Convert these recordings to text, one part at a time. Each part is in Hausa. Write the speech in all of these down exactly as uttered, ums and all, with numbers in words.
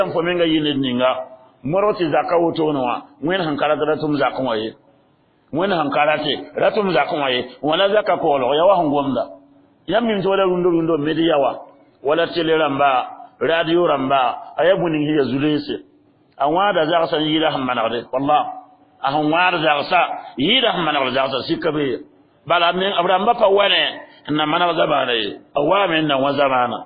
fo menga yinid ninga moroti zakawo to no wen hankara ratum zakon waye wen hankara te ratum zakon waye wala zaka ko lo ya wa hangomda yamin to da rundo rundo media wa wala tele ramba radio ramba ayabuni hiya zulese awada za san yida hammanade wallah ahun war za sa yida hammanade za sa sikabe bala min abramba pa wane na mana zabane awamen na wazamana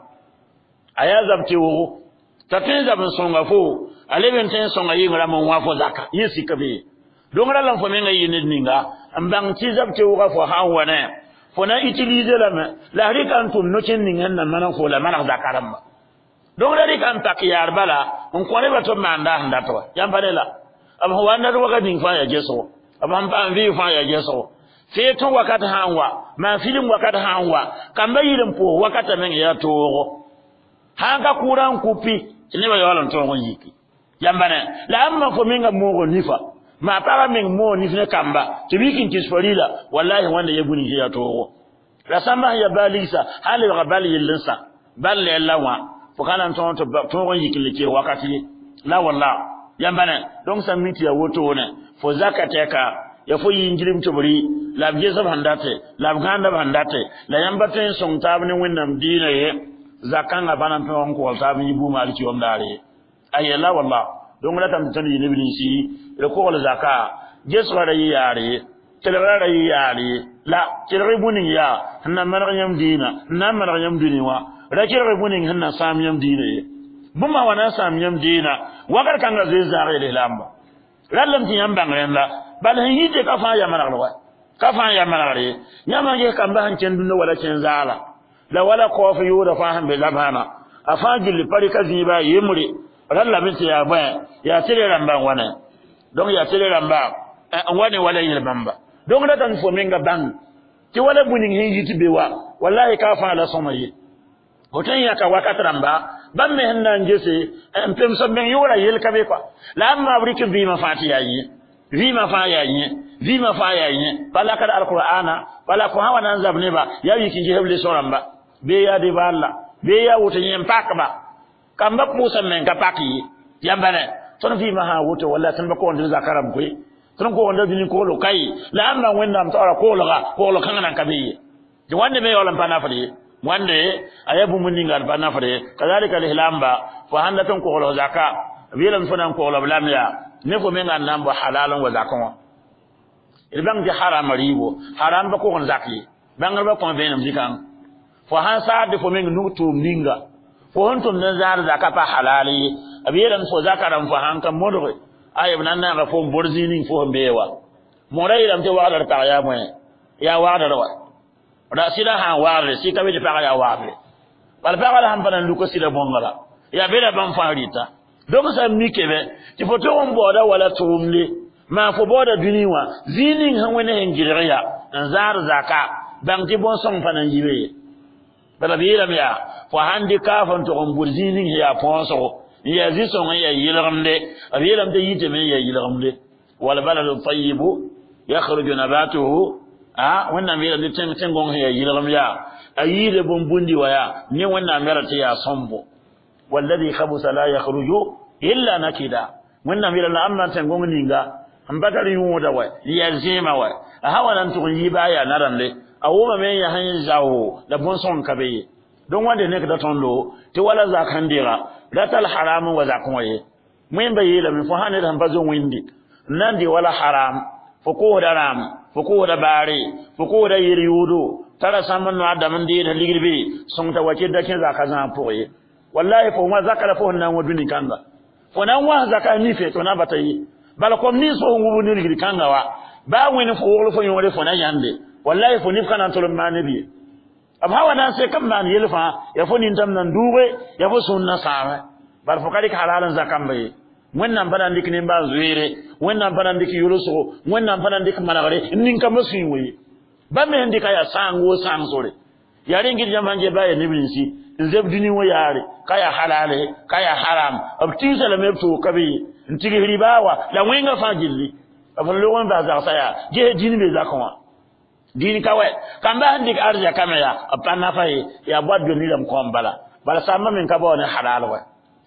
aya zabti wo tatenza bin songa fo aleben ten songa yingra mon wafo zaka yisi kabe dongra lan fo menga yini ninga ambang ti zabti wo ga fo hawane fo na utiliser la ma la rikan tun no chen ninga na mana fo la mana zakaramba dongra rikan takiyar bala on ko ne bato manda handa to yambanela am ho wanda ro ga din fa ya jeso am am pa vi fa ya jeso feto wakati hanwa ma filim wakati hanwa kamba yilim po wakati men ya togo hanga kuran kupi ne ba yalan togo yiki yambane la amma ko minga mogo nifa ma para men mo nifne kamba tibikin kisfarila wallahi wanda yabuni ya togo la sama ya balisa hali ga bali yilsa balle lawa fukana ton to togo yiki leke wakati la wallahi yambane donc sa miti ya woto ne fo zakateka ya fo yinjirim tobri la bjeza bandate la bganda bandate la yambate son tabni winnam dina ye zakanga banan to on ko tabni bu mali ci on dare ayela wallah donc la tam tan yini bin si le ko wala zaka jesra da yare telera da yare la telere bunin ya hanna maranyam dina na maranyam diniwa da kelere bunin hanna samiyam dina ye buma wana samiyam dina wakar kanga zai zare le lamba lallam ti yamba ngalla bal hite ka fa ya manarwa ka fa ya manare nyama ge kamba hancen dunno wala cen zala la wala ko fa yura fa han be labana afajil pari kazi ba yemure ralla min ya ba ya tire ramba wana donc ya tire ramba wane wala yel bamba donc da tan fo menga bang ti wala bunin hinji tibewa wallahi ka fa la somaye hotan ya ka wakata ramba ban me hanna ngese en pem so men yura yel kabe kwa la amma abrike bi ma fati yayi vi ma fa yayi vi ma fa yayi bala kada alqur'ana bala ko hawa nan zabne ba yayi kinje heble soramba be ya de balla be ya wuta yen pakba kamba pusa men ka paki yambane ton vi ma ha wuta walla tan ba ko on zakaram ko ton ko on dini ko lo kai la amma wenda am tawara ko lo ga ko lo kangana kabe je wande me yolam pana fadi wande ayabu muningal pana fadi kadalika lihlamba fa handa ton ko lo zakka wilam fanan ko lo lamya ne ko men nan bo halalan wa zakon ilbang di haram ribo haram ba ko on zakki bangal ba ko benam dikan fo han saade fo men nuto minga fo honto nan zar zakka pa halali abiran fo zakaram fo han kam modore ayib nan na fo borzini fo bewa morayram te wala ta ya mo ya wada do da sila ha wala si kabe pa ya wala bal pa wala han panan lu ko sila bongala ya bela ban farita donc ça mikebe ti foto on boda wala tumle ma fo boda duniwa zinin han wona hen jiraya zar zaka bang ti bon son fanan jibe bala biira biya fo handi ka fon to on burzinin ya ponso ya zison ya yilamde abiram de yite men ya yilamde wala baladu tayyibu yakhruju nabatuhu ah wannan biira de ten ten gon ya yilam ya ayire bon bundi waya ni wannan merata ya sombo والذي خبث لا يخرج إلا نكدا من نمير الأمر تنقون نينغا أمبكر يمودا وي ليزيما وي أهوانا نتغني بايا نران لي أوما من يهين زاو لبون صون كبي دون وان دي نكدا تنلو توالا زاكان ديغا لا الحرام وزاكوه من بيلا من فهاني تنبزو ويندي ناندي ولا حرام فقوه درام فقوه دباري فقوه دا يريودو ترى سامن وعدا من دي تلقل بي سنتا وكيد دا كنزا خزان فوقي wallahi fo ma zakara fo nan woduni kanga fo nan wa zakara ni fe to na batayi bala kom ni so ngubu ni ligi kanga wa ba woni fo wolo fo yore fo na yande wallahi fo ni kana to ma nabi ab hawa nan se kam nan yelfa ya fo ni tam nan duwe ya fo sunna sawa bar fo kadi halalan zakam bay wannan bana ndik ni ba zuire wannan bana ndik yuluso wannan bana ndik managare nin kam su wi ba me ndika ya sango sangsore yare ngir jamanje baye nibinsi nzeb dini wo yare kaya halale kaya haram abti salame to kabi ntigi ribawa la wenga fajilli afalo won ba za saya je dini be zakwa dini kawe kamba handik arja kamera apana fay ya boddo ni lam kombala bala sama min ka bone halal wa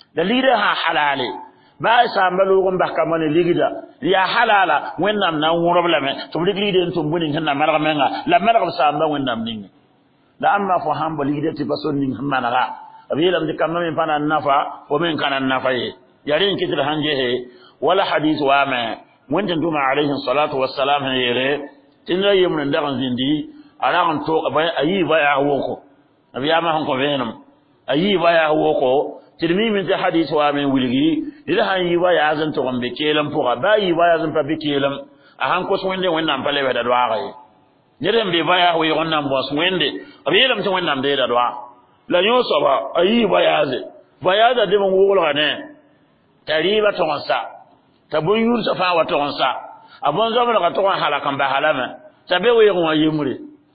dalile ha halale ba samba logon bakka man ligida ya halala wennam na woroblame to ligide to buni hanna marga menga la marga samba wennam ninga da amma fo hamba ligide ti bason ning hamana ga abilam de kamma men fana nafa o men kana nafa ye yarin kitir hanje he wala hadith wa ma wanda duma alaihi salatu wassalam yere tinra yemna ndagan zindi ala on to ayi baya woko abiyama hanko venam ayi baya woko tirmi min ta hadith wa men wilgi ila han yi baya zan to gombe kelam fuga bayi baya zan pa bikelam a han ko swende wannan pale weda dwa gaye nyerem be baya ho yonna mbos wende abilam to wannan de da dwa la nyoso ba ayi baya ze baya da de mon wolo ne tariba to onsa tabun yur safa wa to onsa abon zo ka to halakan ba halama tabe wo yego yemure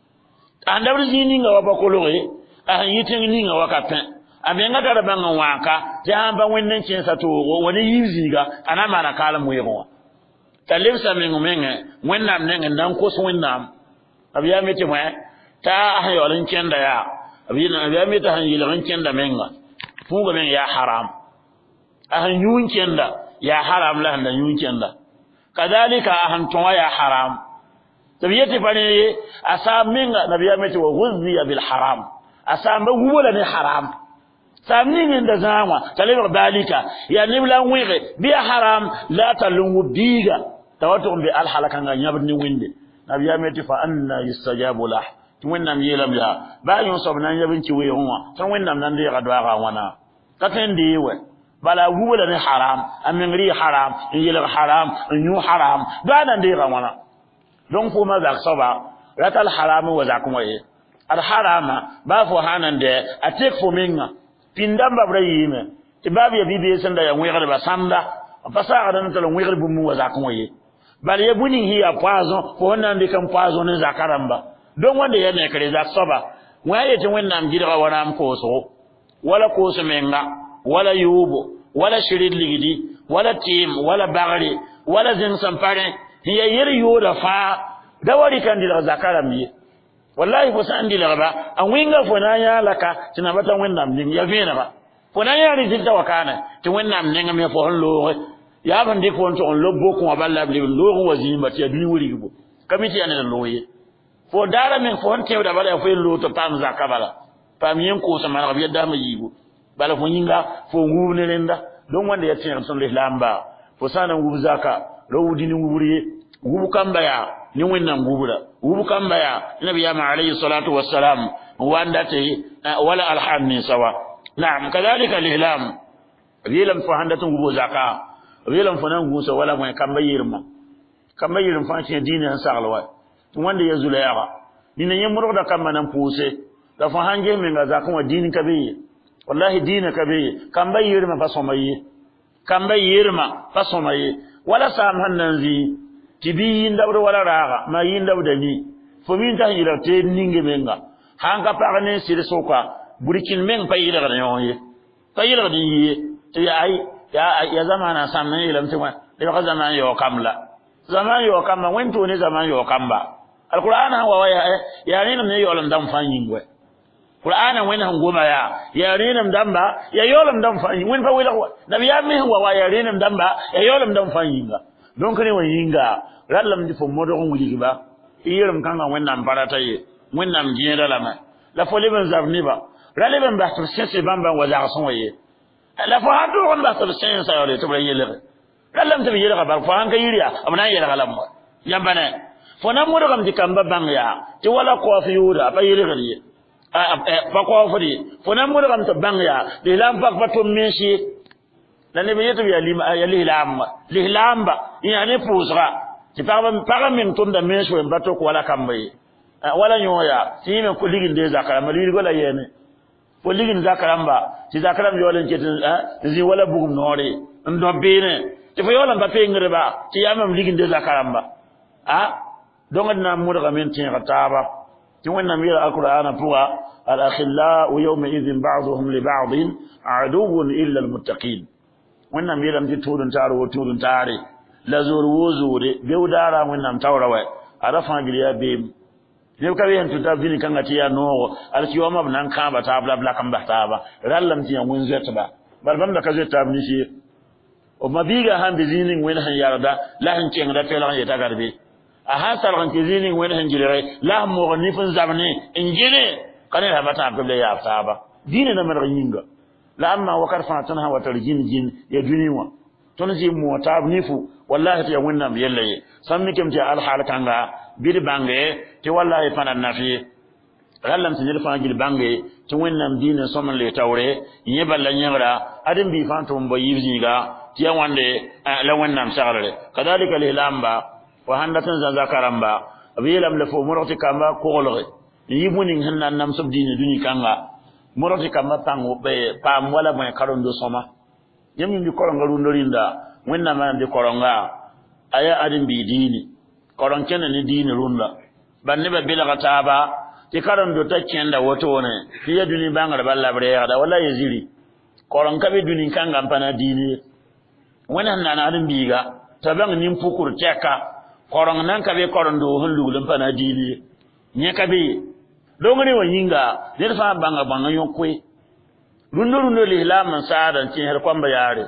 andabri jini nga wabakologe a yitin ni nga wakapen abenga dara banga waka jamba wennen chensa to woni yiziga ana mana kala muyego talibsa mengu menge wennam nenge ndan ko so wennam abiya meti mo ta ayolen kenda ya abiya abiya meti han yilen kenda menga fuga men ya haram ahan yun kenda ya haram la ndan yun kenda kadhalika ahan to ya haram tabiyati bane asaminga nabiya meti wa ghuzziya bil haram asamba wala ni haram samni inda zama talibar dalika ya nibla wige bi haram la talungu biga tawatu bi al halakan ga nyabni winde nabiya meti fa anna yustajabu lah tuwannam yelam ya ba yon sobna nyabin ci we honwa tan wannam nan de gadwa ga wana katen de we bala wala ni haram amingri haram yela haram nyu haram ba nan de ga wana don kuma za saba ratal haramu wa za kuma yi al harama ba fo hanan de atek fo minga pindamba brayime tibabi ya bibi sanda ya ngwegre ba sanda pasa ga nan talo ngwegre bu mu wa za kuma yi bal ya buni hi a poison fo nan de kan poison ne za karamba don wanda ya ne kare za saba waye tin wannan gidira wana am ko so wala ko so menga wala yubo wala shirid ligidi wala tim wala bagri wala zin sampare hiya yiri yoda fa dawari kan dila zakara mi wallahi ko san dila ba an winga fona ya laka tina batan wannan din ya fena ba fona ya rizilta wakana ti wannan din me fo hollo ya ban de ko on to on lobbo ko aballa bi lo wazima ti aduni wuri gibo kamiti yana loye fo dara men fo on tewda bala fo lo to pam zakabala pam yen ko sama rabiya dama yibo bala fo yinga fo ngubne lenda don wanda ya tin son lamba fo sana ngubu zaka rawudini nguburiye ngubu kamba ya ni wannan ngubura ngubu kamba ya nabi ya alayhi salatu wassalam wanda te wala alhamni sawa na'am kadhalika alihlam wilam fa handatu ngubu zaka wilam fa nan gusa wala mai kamba yirma kamba yirma fa ci dinin an sagalwa wanda ya zula yawa dinan yin murda da kamba nan puse da fa hanje min ga zaka wa dinin kabe wallahi dinin kabe kamba yirma fa somaye kamba yirma fa somaye wala sam hannan zi tibi ndawdo wala raga ma yindawda ni fo min ta yira te ninge menga hanga parane sir soka burikin men pa yira ga yoye pa yira di yi te ai ya ya zamana samna ilam te wa de ga zaman yo kamla zaman yo kamma wento ne zaman yo kamba alqur'ana wa ya ya ni ne yo lam dam fanyingwe qur'ana wen han goma ya ya rinam damba ya yolam dam fanyi wen fa wila nabi ya mi wa ya rinam damba ya yolam dam fanyinga donc ne wen yinga rallam di fo modo ko wuli ba yiram kanga wen nam barata ye wen nam jira lama la fo leben zabni ba raleben ba to sese bamba wa za son ye la fo hadu on ba to sese sa yore to ba yele rallam to yele ba fo han ka yiriya amna yele galam yambane fo nam modo kam di kamba bangya ti wala ko fi yuda ba yele gari fa ko fodi fona mo kam to bangya de lam pak patum meshi la ne be yeto ya lima ya lihlam lihlamba yani pusra ti pa pa min tunda meshi en bato ko wala kambe wala nyoya ti me ko ligin de zakara ma ligi gola yene ko ligin zakara mba ti zakara mi wala ketin zi wala bugum nore ndo bene ti fa yola mba pengre ba ti yamam ligin de zakara mba a donga na mo ga men tin rataba تمنى من القرآن فوا الأخلاء يومئذ بعضهم لبعض عدو إلا المتقين وانا ميرم تتولن تارو وتولن تاري لزور وزوري بيودارا وانا متوروا عرفنا قليا بيم يبقى بيان تتابيني كان تيا نوغ الكيوما بنان كامبا تابلا بلا كامبا تابا رالم تيا وينزيت با barbam da kaje tabni shi o mabiga han bizinin wen han yarda la han cenga felan yeta garbe a hasar han bizinin wen han jilere la mo ni fun zamne injine kana ha bata abdul ya saba dinin na mar yinga la amma wa karfa tanha wa tarjin jin ya duniwa ton ji mo tabnifu wallahi ya wannan yallaye san mikem je al hal kanga bir bange ti wallahi fanan nafi rallam tinir fa gil bange ti wannan dinin soman le tawre yi ballan yara adin bi fanto mbo yibziga ti wande la wannan sagare kadalika lilamba wa handatan za zakaramba abilam le fo murati kamba ko golore yibunin hannan nam sub dinin duni kanga murati kamba tango be pam wala ban karondo soma yemi ndi koronga rundorinda wenna man ndi koronga aya adin bi dini koron kene ni dini runda banne be bila taba ti karondo ta kenda woto ne fiya duni bangar balla bre da wala yaziri koron kabe duni kanga mpana dini wenna nan adin biga tabang nim fukur teka koron nan kabe korondo hundu mpana dini nye kabe dongani wanyinga dirfa banga banga yonkwe rundo rundo lihla man saada tin her kwamba yare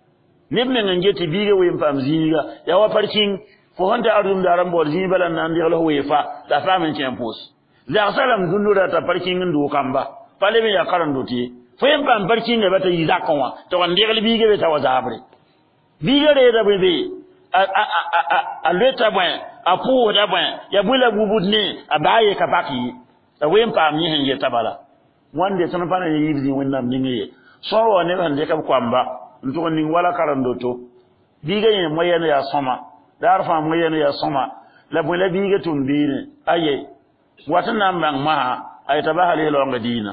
nibne ngeti biga we fam ziniga ya wa parking fo honta adum daram bol zini balan nan di holo wefa da famen tempos za salam dundo da ta parking ndu kamba pale me ya karando ti fo yam pam parking ne bata yiza kanwa to wan digal biga be ta wazabre biga re da be be a a a a leta bwan a pu da bwan ya bula bubudne abaye kapaki da we pam ni hen ye tabala wande tan fana yibzi wonnam ningi so ne hande kam kwamba nto nin wala karando to biga yen moyene ya soma darfa moyene ya soma la bola biga tumbine aye watana mbang ma ay tabahali lo ngadina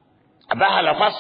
abahala fas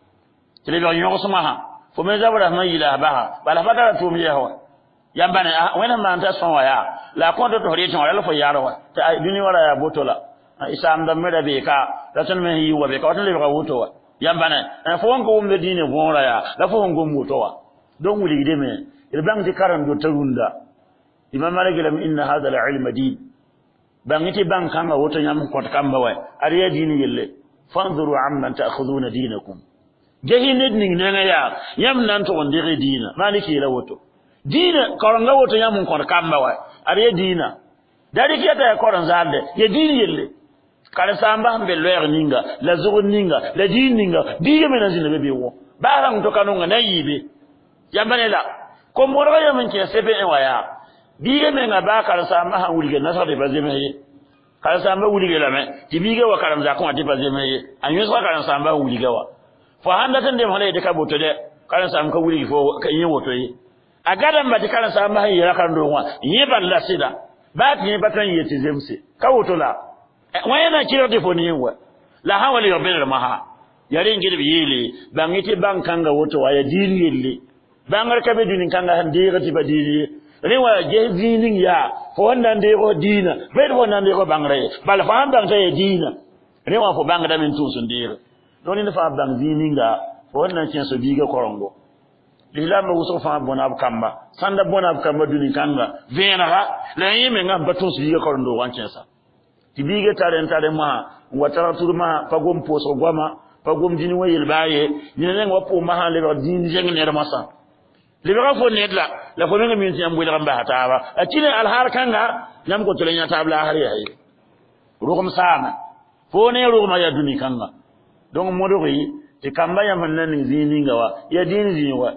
tele do nyogo soma ha fo me zabara ma ila baha bala fatara to mi yawa yambane wena ma anta sonwa ya la kondo to hori ton wala fo yaro ta duni wala ya botola isam da meda be ka ratan me yi wa be ka watan le ka wuto wa yambane en fo wonko wumbe dine bonra ya la fo wonko muto wa don wuli gide me irbang ti karan do tarunda imam malik lam inna hadha al ilm din bangiti bang kanga woto nyam ko kamba wa ariya dini yelle fanzuru amman ta'khuduna dinakum jahinid ning nenga ya yam nan to ndire dina maliki la woto dina koranga woto nyam ko kamba wa ariya dina dari kiyata ya koran zande ya dini yelle kala samba hambe loyer ninga la zugun ninga la din ninga diga mena zina bebe wo barang to kanunga na yibe yambane la ko moro ya men ke sebe en waya diga menga ba kala samba ha wulige nasa de bazeme ye kala samba wulige la me tibiga wa kala za ko ati bazeme ye anyo so kala samba wulige wa fo handa tan de mala de ka boto de kala samba ka wulige fo ka yin woto ye agadan ba de kala samba ha yira kan do wa yiban la sida ba ti batan yeti zemse ka woto la wayana kiro de foni yewa la hawali yobel maha yari ngiri yele bangiti bankanga woto waya dini yelle bangar kabe dinin kanga hande gati badili rewa je dinin ya fo wanda de ko dina be fo nande ko bangre bal fa bang tay dina rewa fo bangda men tu sundire doni ne fa bang dininga fo wanda cien so biga korongo dilama wuso fa bona abkamba sanda bona abkamba dinin kanga venara la yime ngam batun su biga korondo wancensa tibiga tare tare ma watara turma pagom poso gwama pagom dini wayel baye ni ne wapo ma hale ro dini jeng ne masa le ba fo ne la la fo ne mi tiam bu la ba taaba atine al har kanga nyam ko tole nya tabla har yayi rukum sama fo ne rukum ya duni kanga donc modo yi te kamba ya man nan zini ngawa ya dini zini wa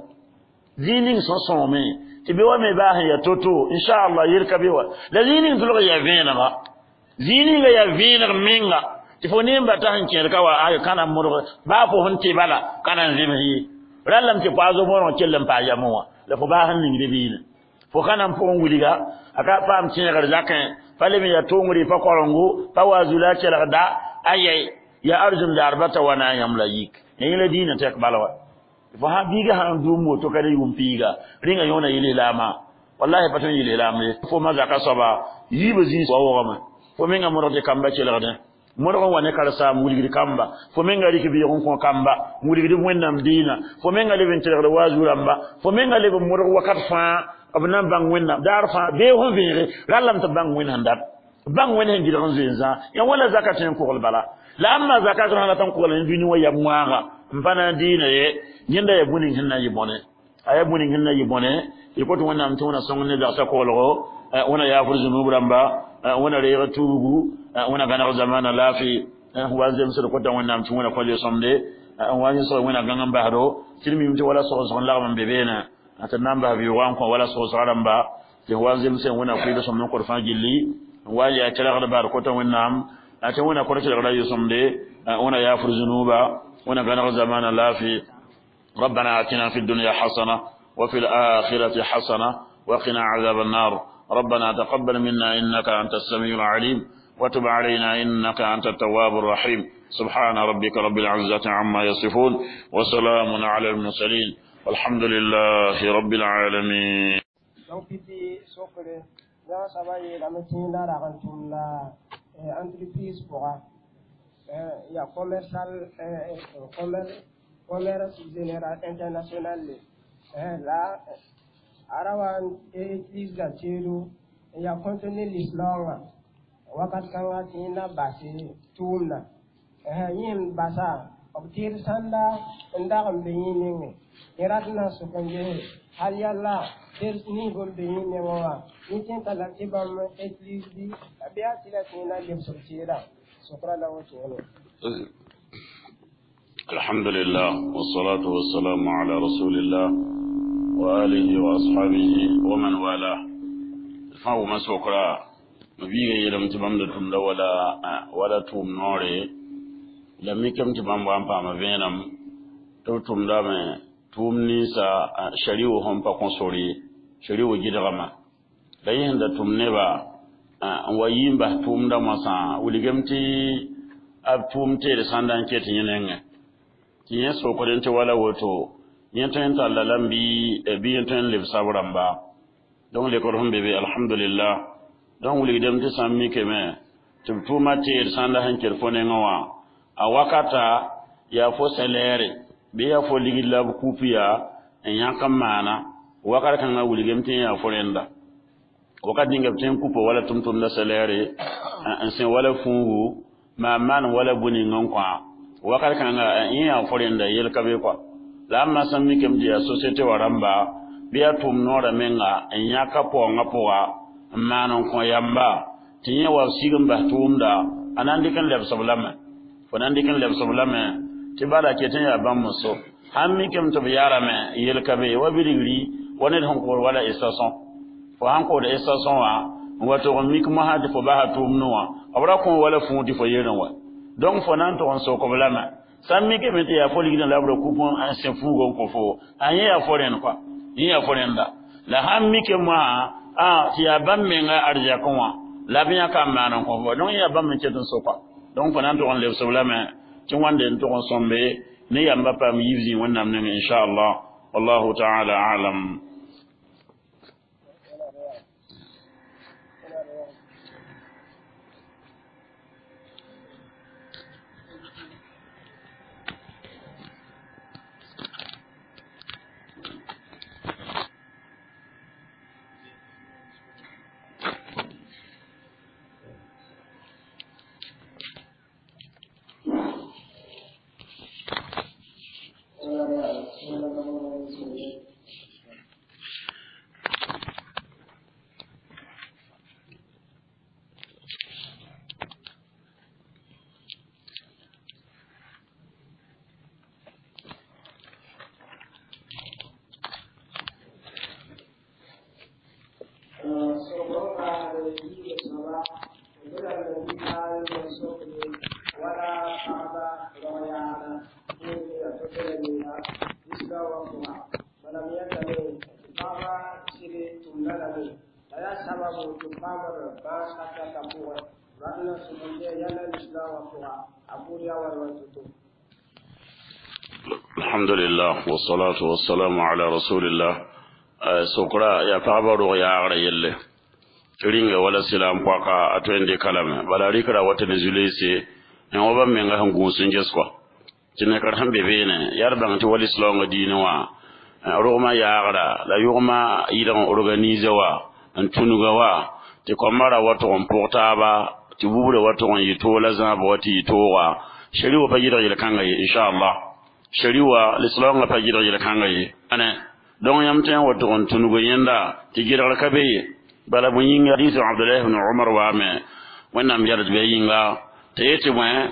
zini so so me tibe wa me ba ya toto inshallah yirkabe wa la zini tulo ya vena ba zini ga ya vina minga tifoni mbata hanke kawa ayo kana murgo ba fo honte bala kana zimi rallam ti pazo mono kellam pa yamuwa la fo ba hanni de bina fo kana fo nguliga aka pam tin gar zakan fale mi ya tonguri fa korongo fa wazula kela da ayay ya arjum darbata wana yamla yik ni la dina tek balawa fo ha biga han dumo to kada yum piga ringa yona yile lama wallahi patan yile lama fo mazaka soba yibe zi so wama fo minga morote kamba celerden moro wane kala sa muligi kamba fo minga riki bi ko kamba muligi wonnam dina fo minga leben celerde wazuramba fo minga leben moro wakat fa abna bang wonnam dar fa be ho vire ralam ta bang wonnam dar bang wonnam gidan zenza ya wala zakatin ko bala la amma zakatun hala tan ko lan duni waya muaga mpana dina ye nyinda ye bunin hinna yibone aya bunin hinna yibone ikoto wana mtuna songne da sakolo wana ya furzu nubramba wana rewa tubu wana kana zamana lafi wanze msoro kota wana mtuna kwali somde wani so wana gangan bahdo tilmi mti wala so so la man bebena ata namba bi wan ko wala so so ramba je wanze mse wana kwilo somno ko fa gilli wani ya kala da bar kota wana ata wana ko kala da yusomde wana ya furzu nuba wana kana zamana lafi ربنا آتنا في الدنيا حسنة وفي الآخرة حسنة وقنا عذاب النار ربنا تقبل منا إنك أنت السميع العليم وتب علينا إنك أنت التواب الرحيم سبحان ربك رب العزة عما يصفون وسلام على المرسلين والحمد لله رب العالمين. commerce général international la arawan église da tiru ya contenu l'islam wakat kanga tina basi tumna eh yin basa obtir sanda ndagam beyini iratna sukunje hal yalla ter ni gombe ni wa ni tin kala tibam église di abia tila tina dem sortira sukra la wote الحمد لله والصلاة والسلام على رسول الله وآله وأصحابه ومن والاه فهو مسوكرا مبيغي يلم تبام دتم ولا ولا توم نوري لم يكن تبام وامبا مبينم توتم دام توم نيسا شريو هم باكونسوري شريو جدغما لا يهند توم نبا ويمبا توم دامسا ولغمتي ab توم تير ساندان كيتي ينenge tiye so ko den wala woto yenten ta lalambi e bi yenten le sabramba donc le ko hombe be alhamdulillah donc wuli dem te sammi keme tum tuma tir sanda hanker fone ngawa a wakata ya fo selere be ya fo ligi lab kupiya en yakam mana wakata kan wuli dem te ya forenda wakati dinga ten kupo wala tum tum na selere en sen wala fungu ma man wala buni ngonkwa wakar kanga iya forenda yel kabe kwa lamma sammi kem dia societe waramba biya tum nora menga enya kapo ngapoa manon ko yamba tinya wa sigamba tumda anandi kan leb sablama fonandi kan leb sablama tibara ke tanya bam so hammi kem to biyara me yel kabe wa bidigri wonel hon ko wala estason fo hanko da estason wa wato mik mahadi fo baha tumnuwa abra ko wala fundi fo yerenwa donc fonan to on so ko blama sammi ke meti ya foli gidan labro coupon an se fugo ko fo anye ya foren quoi ni ya forenda la hammi ke ma a ti ya bamme nga arja ko wa la biya kam manan ko fo donc ya bamme ke don so quoi donc fonan to on le so blama ti wande to on sombe ne ya mbapa mi yivzi wonnam ne inshallah wallahu ta'ala a'lam. الحمد لله والصلاة والسلام على رسول الله سكرا يا فابرو يا غريل ringa wala silam kwaka atwende kalame bala rikra wata nizulese en oba menga hangu sunjes kwa tinne kar hambe bene yarban to wali islam dinwa roma yaara la yoma idan organize wa an tunuga wa ti komara wato on portaba ti bubule wato on yito la zaba wati yito wa shari wa fajira ila kanga insha Allah shariwa l'islam nga pa jira jira kanga ye ane don yam tan wato on tunugo yenda ti jira ka be bala bu yinga hadith Abdullah ibn Umar wa me wannan biyar be yinga te yete mo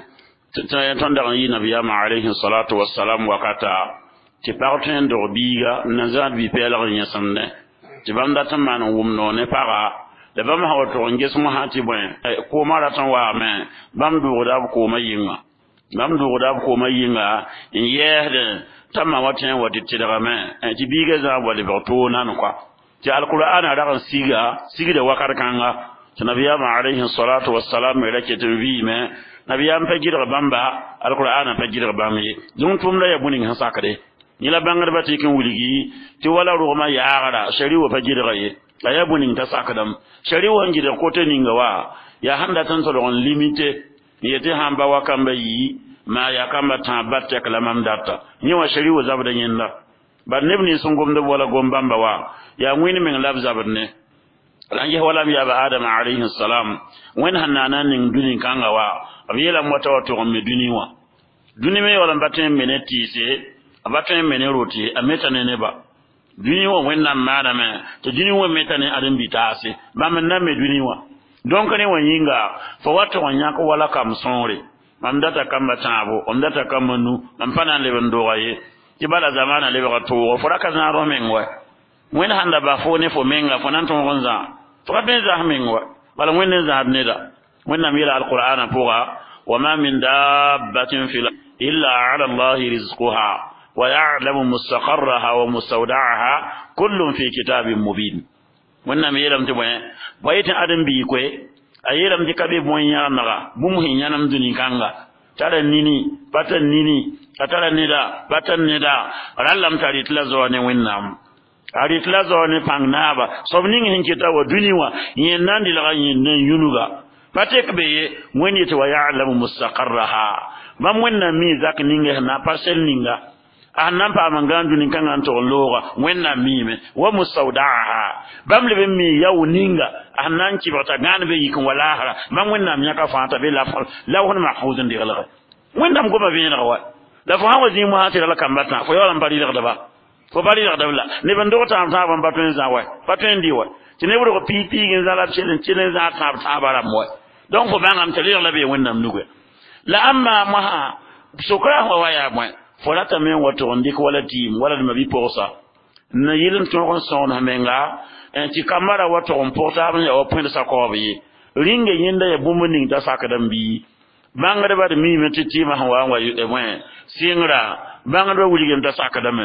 ta ton da yi nabiya ma alayhi salatu wassalam wakata ti parten do biga nazad bi pela nya sande ti banda tan man wum no ne para de bam ha wato nges mo hati bo ko mara tan wa me bam do da ko mayinga bam do da ko mayinga in yehde tamma waten wadi tidara me ti biga za wali bato nan kwa ti alqur'ana da kan siga siga da wakar kanga nabiya ma alayhi salatu wassalam me rake tawi me nabiya am pajira bamba alqur'ana pajira bammi dun tum la yabuni han sakade ni la bangar bati kin wuligi ti wala roma ya gara shari'a pajira ye ayabuni ta sakadam shari'a ngi da kote ninga wa ya handa tan to don limite yete hamba wa kamba yi ma ya kamba ta batte kala mam data ni wa shari'a zabda nyinda bar nebni sun gomda wala gombamba wa ya ngwini min lab zabne rangi wala mi aba adam alayhi salam wen hanana nin dunin kanga wa abiyela mota wato on me duniwa duni me wala batten meneti se abatten meneroti ameta ne ba duniwa wen nan mana me to duniwa meta ne adam bitase ba men nan me duniwa donc ne wanyinga fo wato wanyako wala kam sonre mam data kamba tabo on data kamanu mam pana le ndo waye tibala zamana le ba to fo raka na romengwa wen handa ba fo ne fo menga fo nan to gonza fo ben za mengwa bala wen za hadneda wen nam yila alquran poga wama min dabbatin fil illa ala allah rizquha wa ya'lamu mustaqarraha wa mustawda'aha kullun fi kitabin mubin wen nam yila mti boy boyitin adam bi ko ayela mti kabe bonya naga bum hinyanam duni kanga tara nini patan nini atara nida patan nida rallam tari tlazo ne wennam ari tlazo ne pangnaba sobning hinkita wa duniwa yen nandi la yin yunuga patek be woni to ya'lamu mustaqarraha mam wenna mi zak ninga na parcel ninga anam pa mangandu ni kanga to loga wenna mi me wa mustawda'aha bam le mi yaw ninga anan ci bata gan be yikon wala hara mam wenna mi ka fata be la la won mahfuzun di galga wenna ko ba be na wa da fa hawazi mu hatira la kambata fo yolam bari da ba fo bari da la ne ban do ta am ta ban batun za wa batun di wa ti ne wuro ko pipi ngin za la chelen chelen za ta ta bara mo donc fo bangam tali la be wonnam nugo la amma ma sukra wa ya mo fo la tamen wato ndik wala tim wala ma bi posa na yilin to kon son hamenga en ti kamara wato on portable ya o point sa ko bi ringe yinda ya bumunin da sakadam bi bangare ba de mi meti tima hawa wa yu de mo singra bangare wuligem da sakadam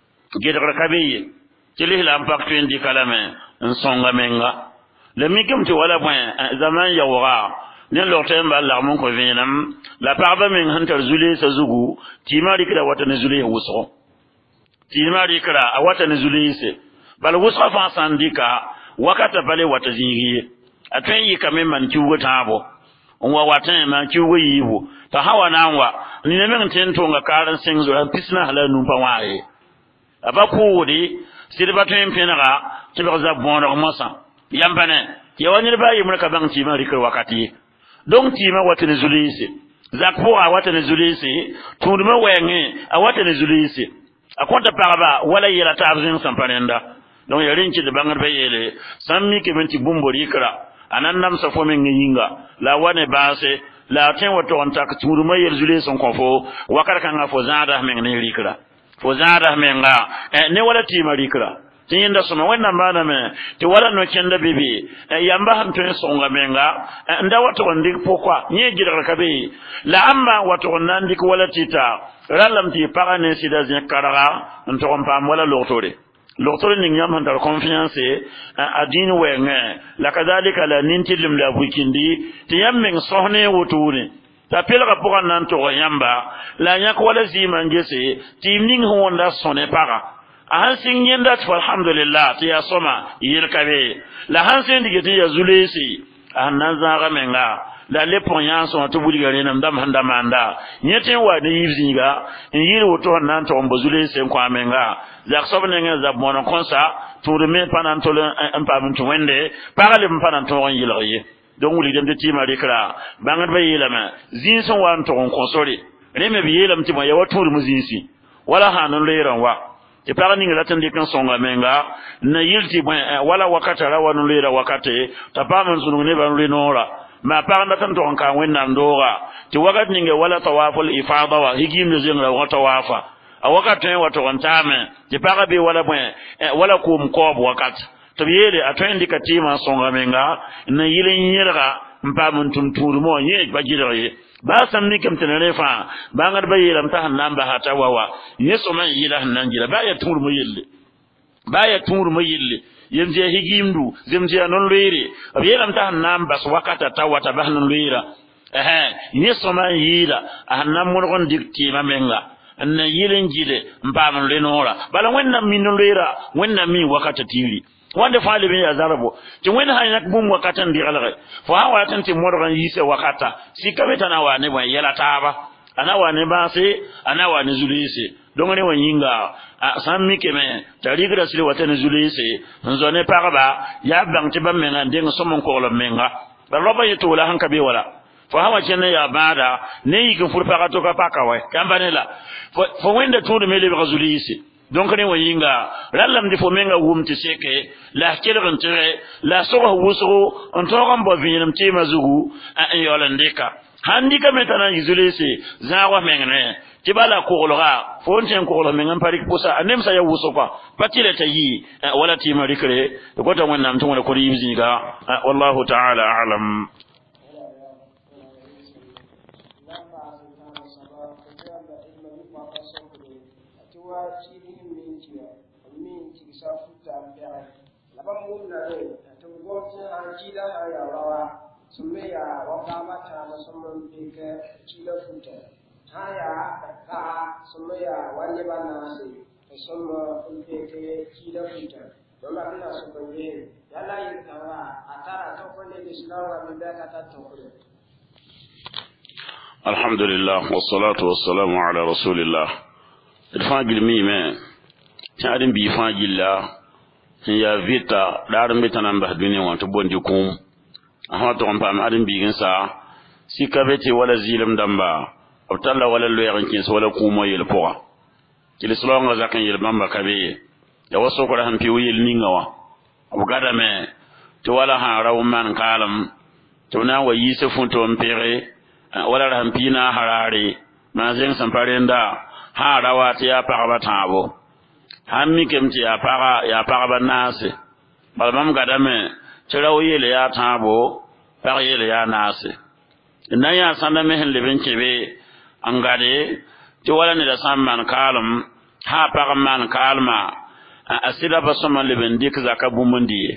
gedra kabiye tili la impact indi kalame nsonga menga le mikem ti wala point zaman ya wora ne lortem ba la mon ko vinam la parba men hantar zule sa zugu timari kida wata ne zule wuso timari kira a wata ne zule se bal wuso fa sandika wakata bale wata zingiye atwen yi kamen man kiwo tabo onwa watan man kiwo yiwo ta hawa nanwa ni ne men tento nga karan senzo han pisna hala numpa wae abakudi sirbatun penara tibe za bono masa yambane yawani ba yi mulka ban tima rikar wakati don tima wata ne zulisi zakpo a wata ne zulisi tunduma wenge a wata ne zulisi akwata paraba wala yela tabzin sampanenda don yarinki da bangar bayele sammi ke menti bumbori kra anannam sa fo men yinga la wane base la ten wato on tak tunduma yel zulisi konfo wakar kan afo zada men ne rikra fo zada men nga ne wala tima rikra tinda soma wannan bana me ti wala no kenda bibi yamba han to songa menga nda wato ndik pokwa nye gidara kabe la amma wato ndik wala tita ralam ti parane sida zin karaga nto pam wala lotore lotore ni nyam han dar confiance adin wenge la kadhalika la nintilim la bukindi ti yammen sohne wotune ta pelga pokan nan to yamba la nyak wala zima ngese ti ning honda sone para hansin yenda alhamdulillah ti ya soma yirkabe la hansin digiti ya zulesi annan zaga menga la leponya so to buligare nam dam handa manda nyete wa de yivzinga yiri woto nan to mbo zulesi ko menga za sobne nga za bono konsa to reme panan to en pam to wende parale panan to on yilare donc wuli dem de tima rikra bangat ba yilama zin son wan to on konsori reme bi yelam ti mo ya watur muzinsi wala hanun leran wa ti paga ninga latan de kan songa menga na yilti wala wakata ra wanu lera wakate ta paman sunu ne ban lenora ma paga na tan to kan wenna ndora ti wakati ninga wala tawaful ifada wa higim ne zinga wa tawafa a wakati wa to ontame ti paga be wala bwen wala ko mkob wakati to yele atwendi katima songa menga na yilin yirga mpamun tunturu mo ye bajire ba samni kam tenere fa ba ngar bayiram ta hannan ba hata wawa yeso man yila hannan jira ba ya tur mo yille ba ya tur mo yille yemje higimdu zemje non leere abiram ta hannan bas wakata tawata ba hannan leera eh yeso man yila hannan mo gon dikti mamenga anna yilen jide mpamun lenora bala wenna min leera wenna mi wakata tiri wanda faali bin azarabo ti wena haynak bum wakatan di galare fo hawa tan ti modran yise wakata sikabe tana wane ba yela taba ana wane ba se ana wane zulise dongone wanyinga sammi keme tarigra sile watane zulise nzone paraba ya bang ti bamenga ndeng somon ko lo menga ba roba yeto la hanka be wala fo hawa chene ya bada ne yikin furpa to ka pakawe kambanela fo wenda tudu mele be zulise donc ne wayinga lallam di fo menga wumti seke la kelgan tere la soga wuso on to gambo vinam ti mazugu a yolandika handika metana izulese zawa mengne tibala ko golga fonten ko golga mengan parik pusa anem sa ya wuso kwa patile tayi wala ti marikre ko ta wannan tun wala ko yibziga wallahu ta'ala a'lam Jila ya rawa sumeya wakamata musamman beke jila futa haya ka sumeya wani bana sai musamman beke jila futa dole kana so bane yala yin tawa atara to ko ne Islam wa bidaka ta to ko alhamdulillah wassalatu wassalamu ala rasulillah ilfagil mi me tarin bi fagilla ya vita darin bitanan ba duniya wato bondi kum aha to pam adin bigin sa sikabeti wala zilim damba abtalla wala loyan kin so wala kuma yel poa kili slonga zakan yel bamba kabe ya waso ko han piwi yel ningawa abugada me to wala ha rawu man kalam to na wa yise funto mpere wala han pina harare ma zen samparenda ha rawa tiya pa tabo hammi kemti ya para ya para banase balbam gadame tirawo yele ya tabo par yele ya nase na ya sanda mehen leben kebe angade to wala ne da samman kalum ha para man kalma asida basoma leben dik zakabu mundi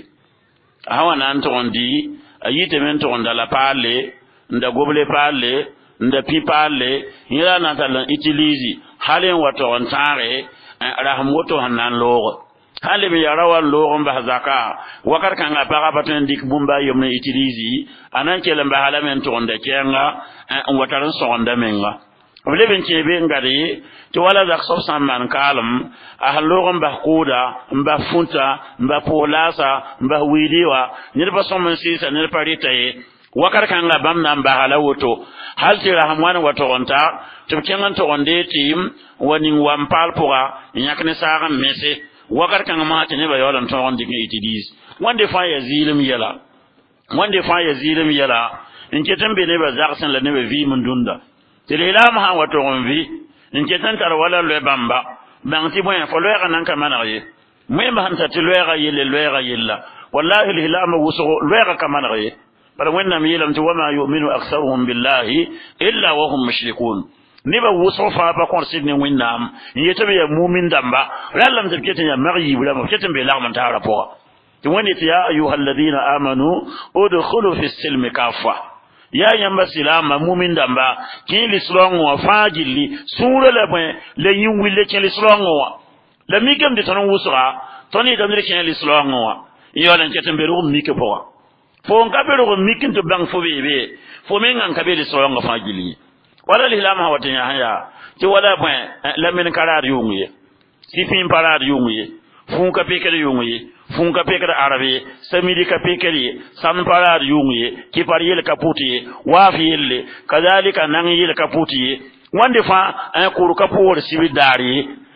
hawa nan to ndi ayite men to ndala pale nda goble pale nda pi pale yila na talan itilizi halen wato ontare rahmoto hanan logo hale bi yarawa logo mba zaka wakar kanga paga paten dik bumba yomne itilizi anan kele mba halamen to nda kenga wataran sonda menga wala ben chebe ngari to wala zak sof samman kalam ah logo mba kuda mba funta mba polasa mba widiwa nirba somman sisa nirba ritaye wakar kanga bamna mba halawoto halti rahman wato onta to kengan to onde tim wani wampal poa nyakne saga mese wakar kanga ma tene ba yolan to onde ke itidis wande fa ya zilim yala wande fa ya zilim yala inke tambe ne ba zaksan la ne be vi mun dunda tililama ha wato onvi inke tan tar wala le bamba ban ti boyen fo le nan kamana ye même han ta tilwera yele lwera yella wallahi ilhilama wuso lwera kamana ye bara wannan mi yelam ti wama yu'minu aktharuhum billahi illa wa hum mushrikun niba wusofa ba kon sidni winnam yete be mu'min damba lallam te kete ya mari wala mo kete be lagman ta rapport ti woni ti ya ayyuhal ladina amanu udkhulu fi silmi kafa ya yamba silama mu'min damba kin lislongo wa fajili sura le ben le yin wille kin lislongo wa la migam de tan wusra toni damre kin lislongo wa yolan kete be rum mike po fo ngabero ko mikin to bang fo bebe fo men ngan kabeli so nga fagili wala lilama wata ya haya ti wala point la men karar yumuye sifin parar yumuye fun ka pekere yumuye fun ka pekere arabe samidi ka pekere sam parar yumuye ki par yel kaputi wa fi yelle kadalika nan yel kaputi wande fa an kuru ka por sibi dari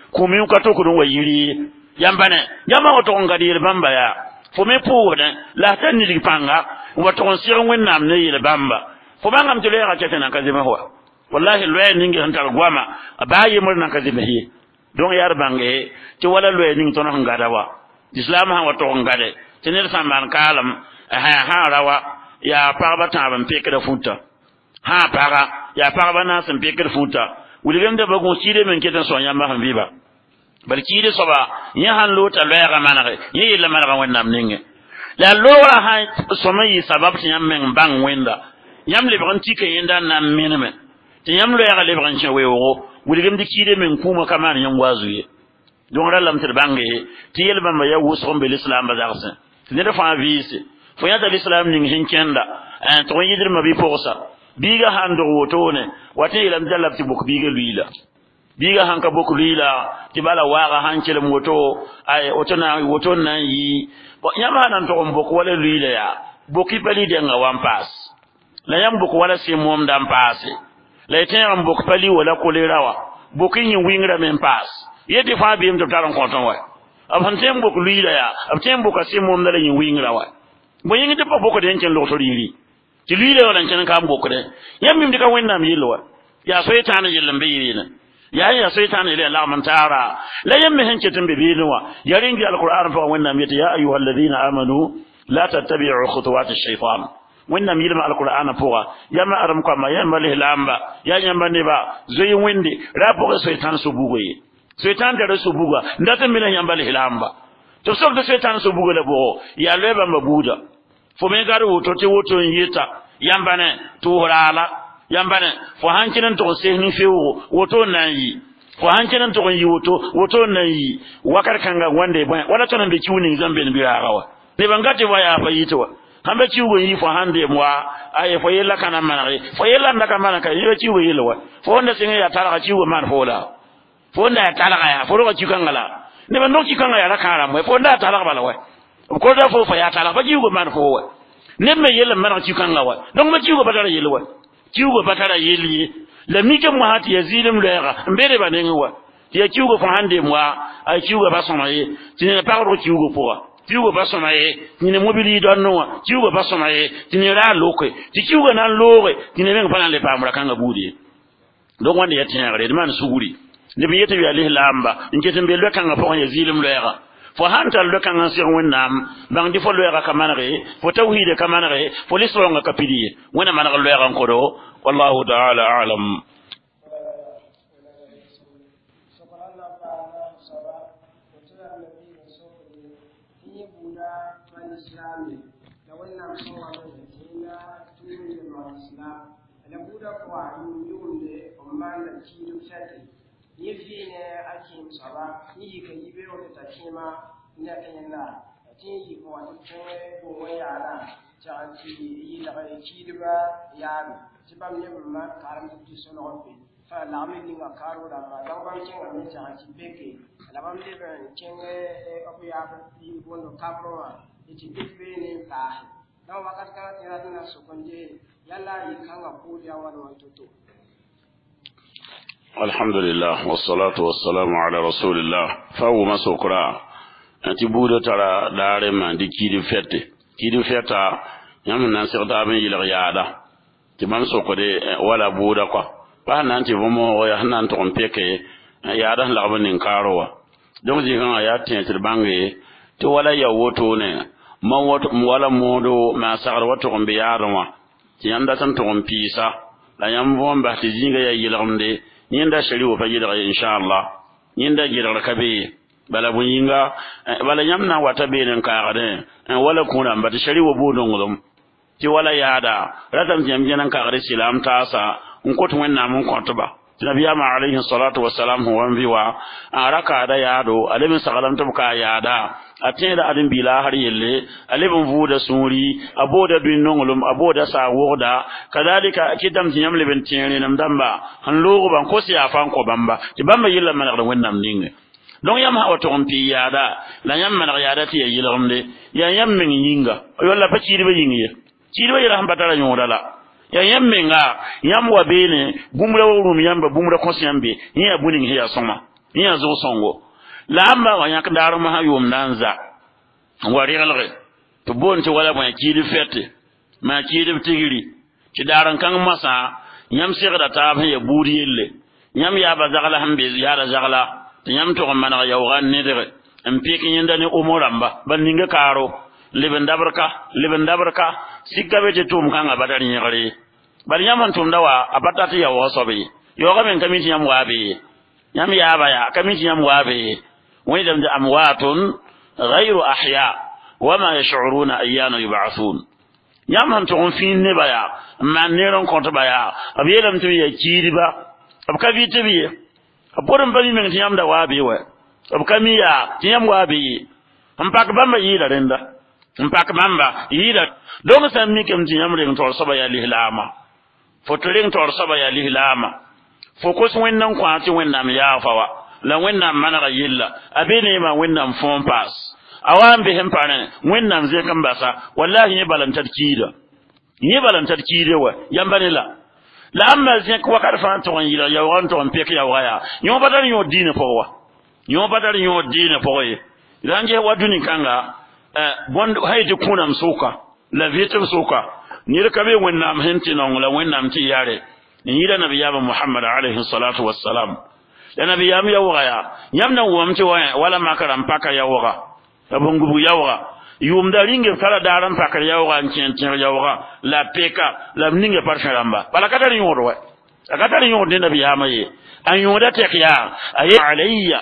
kumi ka to kudun wayiri yambane yama o to ngadi bamba ya fo me puude la tan ni panga wa to sir wonnam ne yele bamba fo bangam to le ga cetena kazima ho wallahi loye ningi hantal gwama abaye murna kazima hi don yar bange ti wala loye ningi to no ngada wa islam ha wa to ngade tinir samban kalam ha ha rawa ya parba taban pekere futa ha para ya parba na san pekere futa wuligam da bagon sire men ketan so yamba han biba bal kire soba nya han lota loye ga manare yi la manara wonnam ninge la lora ha somayi sabab ti yam men bang wenda yam le ban tike yenda nam meneme ti yam loye ga le ban chewe wo wuligam di kire men kuma kaman yan wazuye don ralam tir bange ti yel bamba ya wusom bel islam bazarsa ne da fa vise fo ya da islam ning hinkenda en to yidir ma bi posa biga hando wotone wati ilam jalab ti bok biga luila biga hanka bok luila ti bala waga hankele moto ay otona woton nan yi bo nyama nan to bok wala luila ya boki pali de nga wan pass la yam bok wala si mom dam passe la tem bok pali wala kolerawa boki nyi wingra men pass yedi fa bi mto taron konton wa aban tem bok luila ya ab tem bok si mom dala nyi wingra wa bo yingi de bok de en lo to riri ti luila wala en kan bok de yam mi ka wenna mi yilwa ya so yita na yillan bayina ya ya so yita na ila la man tara la yam mi hen cetin be binwa ya ringi alquran fa wenna mi ya ayyuhalladhina amanu la tattabi'u khutuwati ash-shaytan wenna mi yilma alquran fa ya ma aram ko ma ya malih lamba ya nyamba ne ba zoyi windi rapo so yita so bugoyi shaitan da rasu buga ndata milan yambal hilamba to so da shaitan so buga le bo ya leba mabuda fo me garu to te woto yita yambane to horala yambane fo hankinan to se ni fewo woto nan yi fo hankinan to yi woto woto nan yi wakar kanga wande ba wala to nan be kiwuni zambe ni biya rawa ne bangate waya fa yito hambe kiwo yi fo hande mwa ay fo yella kana manare fo yella ndaka manaka yi kiwo yelwa fo nda singa ya tara kiwo man fo la fonda ya talaga ya foro ka cikangala ne ban doki kanga ya rakara mo fonda talaga bala wa ko da fo fa ya talaga ba jigo man fo wa ne me yela man cikanga wa donc ma jigo batara yele wa jigo batara yeli la mike mo hati yazilim lega mbere ba ne wa ya jigo fo hande mo a jigo ba sona ye tine pa ro jigo fo wa jigo ba sona ye tine mobili don no wa jigo ba sona ye tine ra lokwe ti jigo nan lowe tine ben fa nan le pa mo kanga budi donc wande ya tine re man suguri ne bi yete yali lamba ngete mbe lo kanga fo yazilim loera fo hanta lo kanga sir wonnam bang di fo loera kamanare fo tawhid kamanare fo lisro nga kapidi wona man loera ngodo wallahu ta'ala a'lam yefine akim saba yi ka yibe o ta kima ina kanyana tin yi ko wani tsaye ko wayana ta ci yi da kai ci diba ya ci bam ne ma karam ci solo ko fa la mi ni ga karo da ma dan ban cin ga ta ci beke la bam le ban cin e ko ya ba yi bondo kabro ci bebe ne ta dan wakat ka ina na su konje yalla yi kanga ko ya wani wanto alhamdulillah wassalatu wassalamu ala rasulillah fawu masukura anti budo tara dare man di kidi fete kidi feta nyam nan sirda ben yila yaada ti man sokode wala buda ko ba nan ti bomo ya nan to peke yaada la banin karowa donc ji kan ya tin tir bangi to wala ya woto ne man woto wala modo ma sagar woto ko be yaadwa ti yanda tan to pisa la yam bomba ti jinga ya yilamde nyinda shari'u fa yida inshallah nyinda jira kabe bala bunyinga bala nyamna wata be nan ka gade wala kuna mbata shari'u bodon ngulum ti wala yada ratam jam jenan ka gade silam tasa unkoto wenna mun kontoba nabiya ma alayhi salatu wassalam huwa biwa araka da yado alimin sagalam tabka yada atenda adin bila har yelle alibin vuda suri aboda bin nongolum aboda sa woda kadalika kidam tinyam leben tinyane nam damba han logo ban ko siya fan ko bamba ti bamba yilla man da wonnam ninge don yam ha wato on pi yada la yam man yada ti yilla omde ya yam min yinga yolla pa ci riba yingi ci riba yira hambata nyoda la ya yam nga yam wa bene bumra wuru mi yamba bumra konsyambe ni abunin hiya soma nya zo songo la amma wa yak dar ma ha yum nanza wari galre to bon to wala ma kidi fete ma kidi tigiri ci daran kan masa nyam sigda ta ba ya buri yelle nyam ya ba zagala hambe ya da zagala nyam to man ya wagan ne de en peki nyanda ne umuramba ban ninga karo liben dabarka liben dabarka sikkabe te tum kan abadari nyare bari nyam tum dawa abata ya wasobe yo ga men kamiti nyam wabe nyam ya ba ya kamiti nyam wabe wani da amwatun ghayru ahya wama yash'uruna ayyana yub'athun nyam han to fin ne baya man ne ron konta baya abiyelam to ya kiri ba abka bi te biye aporan bani men nyam da wabe wa abka miya nyam wabe ampak bamba yi da renda ampak bamba yi da don san mi kem nyam ren to soba ya lihlama fotoring to soba ya lihlama focus wennan kwati wennam ya fawa la wennam manara yilla abene ma wennam fon pass awan be hempane wennam ze kan basa wallahi ne balantar kida ne balantar kide wa yambane la la amma ze ko karfa to yilla ya wan to pek ya waya nyo badar nyo dine powa nyo badar nyo dine poye range waduni kanga eh bondo hayti kunam suka la vitam suka ni rekabe wennam henti non la wennam ti yare ni da nabiyaba Muhammad alayhi salatu wassalam da nabiyam yawaya yamna wamti wala makaram paka yawaga abungubu yawaga yum da ringe kala daran paka yawaga ncen yawaga la peka la ninge parkaramba bala kadari yoro wa akatari yoro de nabiyama ye an yoda tekiya ayi alayya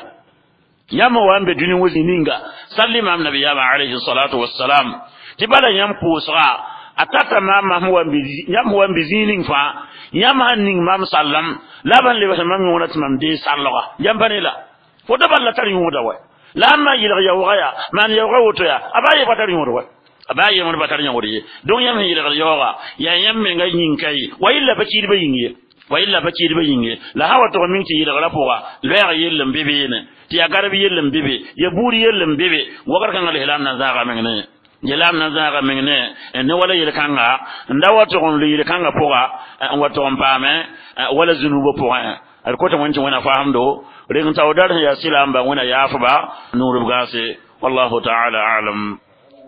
yama wambe duni wuzi ninga sallima nabiyama alayhi salatu wassalam tibala yam kusra atata mama huwa bizi yam huwa bizinin fa yam hanning mam sallam laban le mam ngona timam de sallaga jambanila fo da balla tar yuda wa lamma yila ya waya man ya woto ya abaye batar yuda wa abaye mon batar yuda don yam yila ya ya yam me ngai yin kai wa illa baciri bayinye wa illa baciri bayinye la hawa to min ti yila rapowa le yillam bibine ti ya garbi yillam bibe ya buri yillam bibe wagar kan al hilam na zaga mengne yelam na zaga mengne ne wala yele kanga ndawa to on yele kanga poga wato on pame wala zunubo poga al kota wanti wana fahamdo ring tawdar ya silamba wana yafuba nuru gase wallahu ta'ala a'lam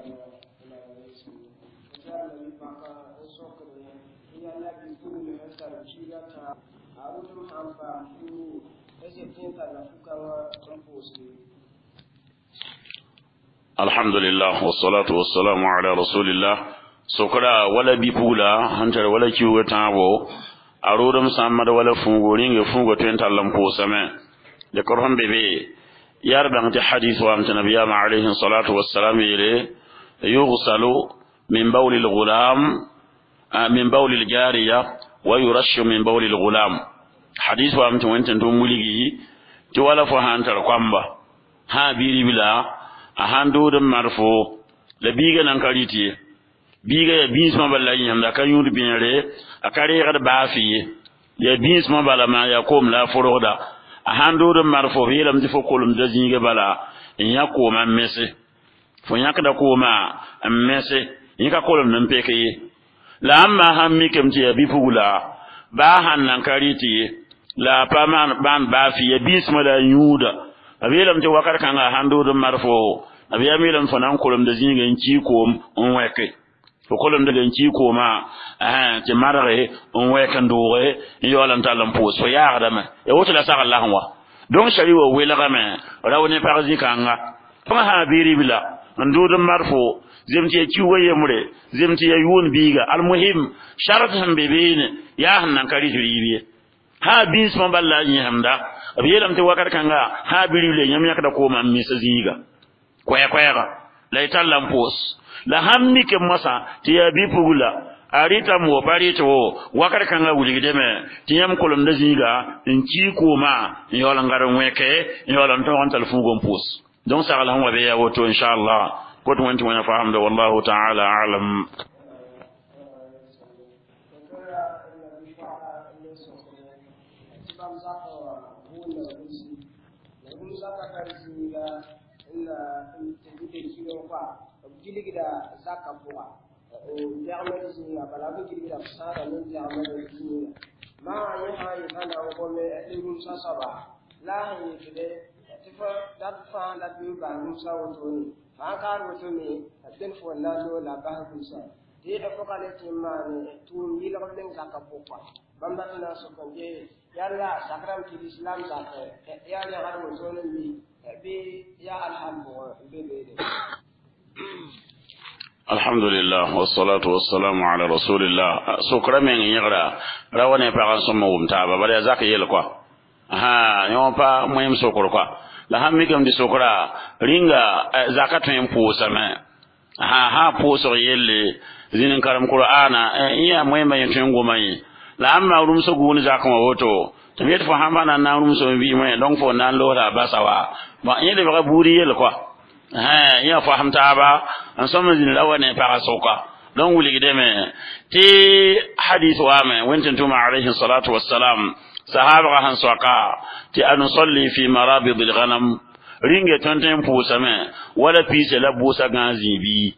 alhamdulillah wassalatu wassalamu ala rasulillah sokra wala bipula hantar wala kiwo tabo arodum samada wala fungo ringe fungo tenta lampo sama de korhon bebe yar bangti hadith wa amta nabiyama alayhi salatu wassalam ile yughsalu min bawl al-ghulam min bawl al-jariya wa yurashu min bawl al-ghulam hadith wa amta wanta to muligi to wala fo hantar kwamba ha biri bila a hando da marfo la biga nan kariti biga ya bis ma balla yin da kan yuri binare a kare ga ba fi ya bis ma balla ma ya kom la foroda a hando da marfo bi lam difo kolum da jinga bala in ya ko ma mese fo yak da ko ma mese in ka kolum nan peke la amma hammi kam ti ya bi fugula ba han nan kariti la pa man ban ba fi ya bis ma da yuda abilam te wakar kanga hando do marfo abiyamilam fanan kolum da zinga nci ko on weke to kolum da nci ko ma ah te marare on weke ndore yolan talam po so ya adama e woto la saka Allah wa donc shari wo wela game rawne parzi kanga fa ha biri bila ndo do marfo zemti ci waye mure zemti yun biga al muhim sharatan bibine ya hannan kari juribiye ha bis ma balla nyi hamda abiyelam te wakar kanga ha birile nyam yakda ko ma misa ziga kwaya kwaya la itallam pos la hammi ke masa ti ya bi pugula arita mo parito wakar kanga wuligide me ti nyam kolom da ziga nci ko ma yola ngaran weke yola to on telefon pos donc ça ala wa be ya woto inshallah ko to wanti wana faham da wallahu ta'ala a'lam giligida zaka buwa jarmel zinga bala ko giligida sara min jarmel zinga ma ya hay kana ko me elum sasaba la hin yifide tifa dat fa la bi ba musa wotoni fa ka wotoni den fo na lo la ba musa di da ko kale timani tu mi la den zakka pokwa bamba na so konje yalla sakram ti islam zakka ya ya har wotoni mi bi ya alhamdu bi bi alhamdulillah wassalatu wassalamu ala rasulillah sokra men yigra rawane pa kan somma wumta ba bare zaka yel kwa aha yon pa moyem sokor kwa la hammi kam di sokra ringa zakatu en pusa me ha ha puso yelle zinin karam qur'ana iya moyem yen tengo mai la amma rum so guni zakama woto to yet fo hamba na na rum so bi mai donc fo nan lo ra basawa ba yele ba buri yel kwa ha ya fahamta ba an sama din lawane fa soka don wuli gideme ti hadith wa ma wantin tuma alaihi salatu wassalam sahaba han soka ti an salli fi marabid alghanam ringe tonten pusame wala pise la busa ganzibi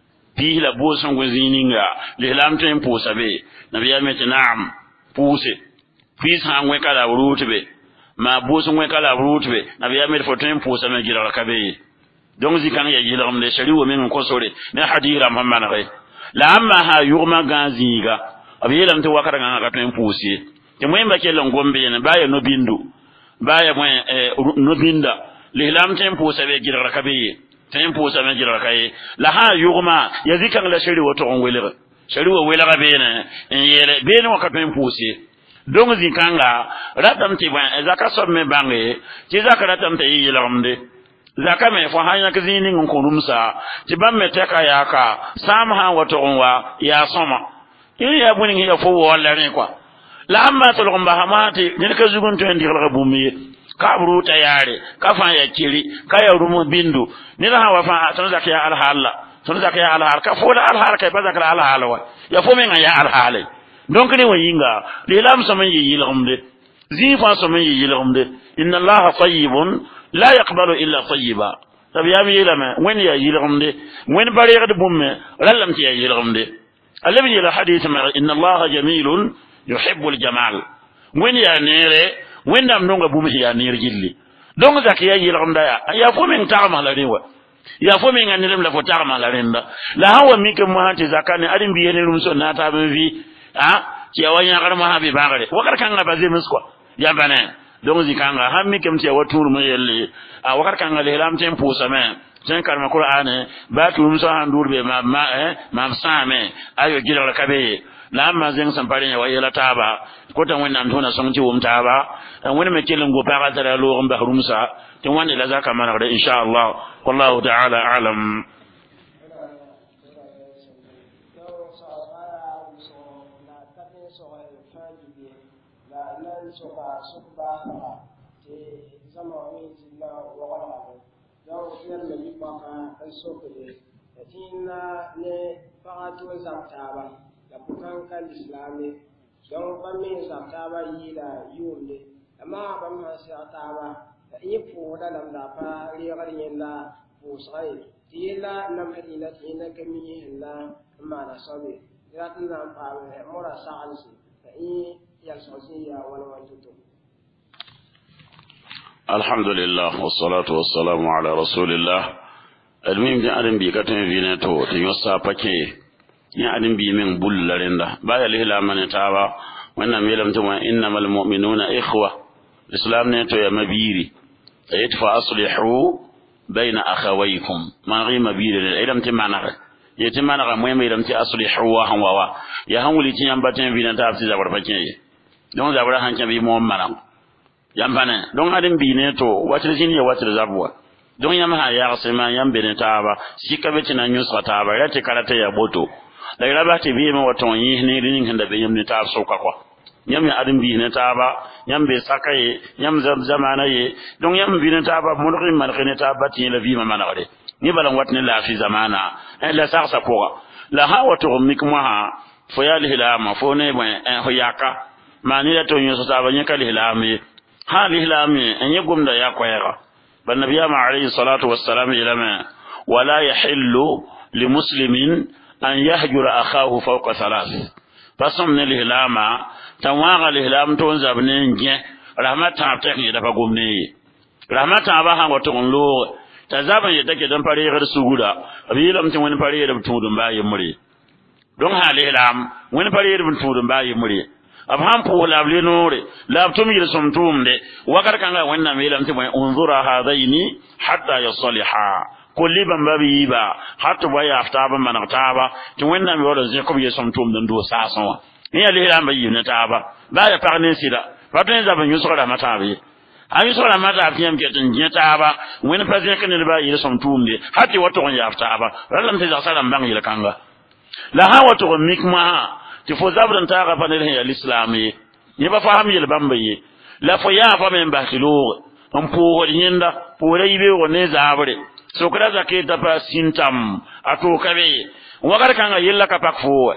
pi la busa ngozininga le lamten pusabe nabiya meti na'am puse pise han we kala rutube ma busa we kala rutube nabiya meti foten pusame gira kabe donc zikan ya yilam le shari wa min ko sore na hadira mamma re la amma ha yuma ganziga abiyelam to wakara ngana ka ten pusi te moyimba ke lon gombe ne baya no bindu baya mo no binda le lam ten pusa be gira kabe ten pusa me gira kai la ha yuma ya zikan la shari wa to on welere shari wa welere be ne en yele be ne ka ten pusi donc zikanga ratam ti ban ezaka somme bange ti zakara tam te yilamde zakame fo hanya kazini nkunumsa tibamme teka yaka samha watonwa ya soma ili ya buni ya fo wala ne kwa la amma tulumba hamati ne ka zugun to ndi kala bumi ka buruta yare ka fa ya kiri ka ya rumu bindu ni la hawa fa tan zakiya al halla tan zakiya al hal ka fo la al hal ka ba zakala al halwa ya fo men ya al halai donc ni wayinga li lam sama yi yilumde zifa sama yi yilumde inna allaha tayyibun لا يقبل إلا طيبا طب يا مي لما وين يا يلغم دي وين بريغ دي بوم لم تي يلغم دي الذي يلا حديث إن الله جميل يحب الجمال وين يا نيري وين دام نونغا بوم يا نير جيلي دونغ زاك يا يلغم دا يا فومين تعما لا ريوا يا فومين ان لم لا فو تعما لا ريندا لا هو ميك مهاتي زكاني ادين بي ينلum so nata be vi ah ci wanya garma habi bagare wakar kanga bazé musko ya bana donc zikanga hammi kem ti watur mo yelle a wakar kanga le lam tem pusa men ten karma qur'ane ba tum so handur be ma ma eh ma same ayo gidal kabe la ma zen sampare ya wayela taba ko tan wannan tona son ci wum taba wani me kelin go ba ga tara lo ngam rumsa tin wani la zaka mana da insha Allah wallahu ta'ala alam soka sokba te zama mi zilla wala donc fer le mi baka an sokle tina ne parato zaktaba la bukan kan islami donc ba mi zaktaba yila yumde amma ba ma zaktaba yi fu da lam da pa ri ga yin la fu sai tila nam hadina tina kami la ma na sabi ratin na pa mora sa'alsi yi الحمد لله والصلاة والسلام على رسول الله المهم دي أدم بي كتن فينتو تنوسا باكي يا أدم بي من بول لرندا بايا لهلا من تابا وانا ميلم تما إنما المؤمنون إخوة الإسلام نيتو يا مبيري يتفا أصلحوا بين أخويكم ما غي مبيري إلم تما نغي يتما نغي مهم إلم تي أصلحوا وهم ووا يا هم ولي تنيام باتن فينتا أبتي زبر باكي donc zabra han kan bi mo manam yambane donc adin bi ne to watir jini ya watir zabwa donc yam ha ya sema yam bene taba sika beti na nyus taba ya te karata ya boto da raba te bi mo waton yi ne rin handa be yam ne ta so ka kwa yam ya adin bi ne taba yam be sakaye yam zam zamana ye donc yam bi ne taba mo rin man ne taba ti la bi ma manare ni balan watne la fi zamana la sa sa poa la ha wato mikma ha fo ya lihilama fo ne ben ho yaka mani la to nyoso saba nyaka lihlami ha lihlami enye gumda ya kwayra ban nabiya ma alayhi salatu wassalam ilama wala yahillu limuslimin an yahjura akhahu fawqa thalath fasam ne lihlama tawaga lihlam to zabne nge rahmatan ta ni da fa gomne rahmatan ba han wato lo ta zaban ya take dan fare gar suguda abilam tin wani fare da tudun ba yimure don halilam wani fare da tudun ba yimure abham po labli nore labtum yilsum tumde wakar kanga wannan melam tin unzura hadaini hatta yasliha kulli ban babi ba hatta ba ya afta ban manaqtaba tin wannan me wala zai ko yilsum tum dan do sasan ni halilam bayi na taba ba ya parne sida patun zaban yusura matabi an yusura mata afiyam ke tin jeta ba wani president kan ba yilsum tumde hatta wato on ya afta ba ralam ta salam bang yil kanga la ha wato mikma ti fo zabran ta ga fanel ya islami ni ba faham yel bambaye la fo ya fa men bakilo on po yinda po reibe woni zabre so kra zake ta pa sintam ato kabe wagar kan yella ka pak fo